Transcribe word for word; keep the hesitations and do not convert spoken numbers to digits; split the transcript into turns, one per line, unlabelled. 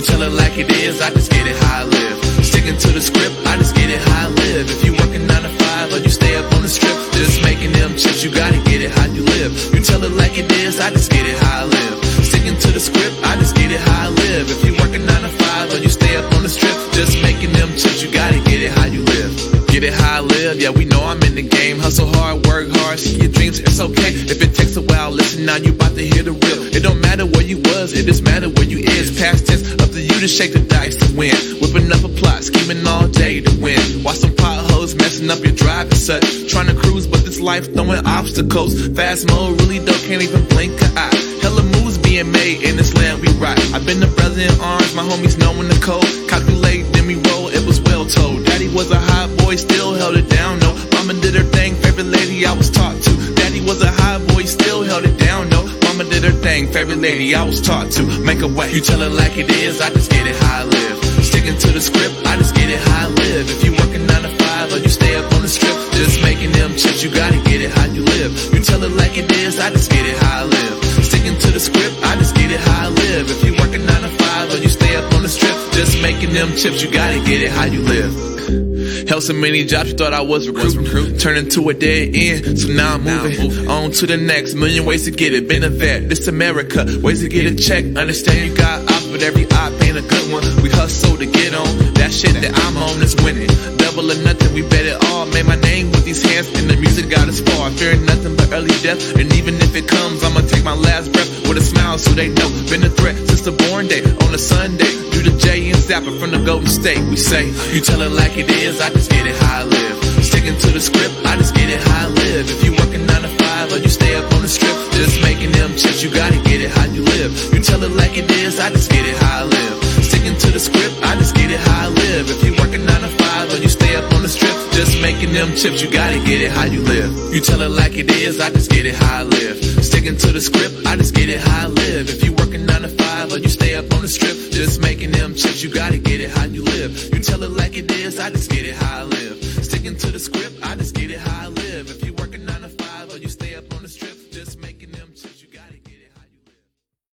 You tell it like it is, I just get it how I live. Sticking to the script, I just get it how I live. If you working nine to five or you stay up on the strip, just making them chips, you gotta get it how you live. You tell it like it is, I just get it how I live. Sticking to the script, I just get it how I live. If you working nine to five or you stay up on the strip, just making them chips, you gotta get it how you live. Get it how I live, yeah, we know I'm in the game. Hustle hard, work hard, see your dreams, it's okay. If it takes a while, listen now, you about to hear the real. It don't matter where you was, it just matter where you is. Past tense, up to you to shake the dice to win. Whipping up a plot, scheming all day to win. Watch some potholes messing up your drive and such. Trying to cruise, but this life throwing obstacles. Fast mode, really though, can't even blink an eye. Hella moves being made in this land we ride. I've been the brother in arms, my homies knowing the code. Calculate, then we roll, it was well told. Daddy was a hot boy, still held it down, no. Mama did her thing, favorite lady I was taught to. Daddy was a hot boy, still held it down, no. Mama did her thing, favorite lady I was taught to. Make a way, you tell it like it is, I just get it how I live. Sticking to the script, I just get it how I live. If you working nine to five or you stay up on the strip, just making them chips, you gotta get it how you live. You tell it like it is, I just get it how I live. Sticking to the script, I just get it how I live. If you working nine to five or you stay up on the strip, just making them chips, you gotta get it how you live. Held so many jobs you thought I was recruiting, turned into a dead end, so now I'm moving on to the next. Million ways to get it, been a vet, this America. Ways to get a check, understand you got ops, but every op ain't a good one. We hustle to get on, that shit that I'm on is winning. Double or nothing, we bet it all. Made my name with these hands, and the music got us far. Fearing nothing but early death, and even if it comes, I'ma take my last breath with a smile so they know. Been a threat since the born day, on a Sunday. Do the J and Zappa from the Golden State. We say, you tell it like it is, I just get it how I live. Sticking to the script, I just get it how I live. If you working nine to five or you stay up on the strip, just making them chips, you gotta get it how you live. You tell it like it is, I just get it how I live. Sticking to the script, I just get it how I live. If you working nine to five or you stay up on the strip, just making them chips, you gotta get it how you live. You tell it like it is, I just get it how I live. Sticking to the script, I just get it how I live. If you working nine to five or you stay up on the strip, just making them chips, you gotta get it how you live. You tell it like it is, I just get it how I live. Sticking to the script, I just get it how I live.